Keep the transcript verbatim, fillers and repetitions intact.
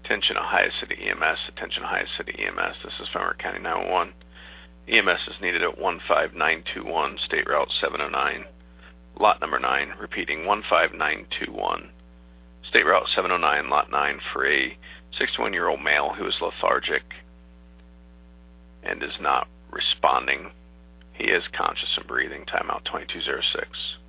Attention Ohio City E M S, attention Ohio City E M S, this is Montgomery County nine one one. E M S is needed at one five nine two one, State Route seven oh nine, Lot number nine, repeating one five nine two one, State Route seven oh nine, Lot nine, for a sixty-one-year-old male who is lethargic and is not responding. He is conscious and breathing. Timeout twenty-two oh six.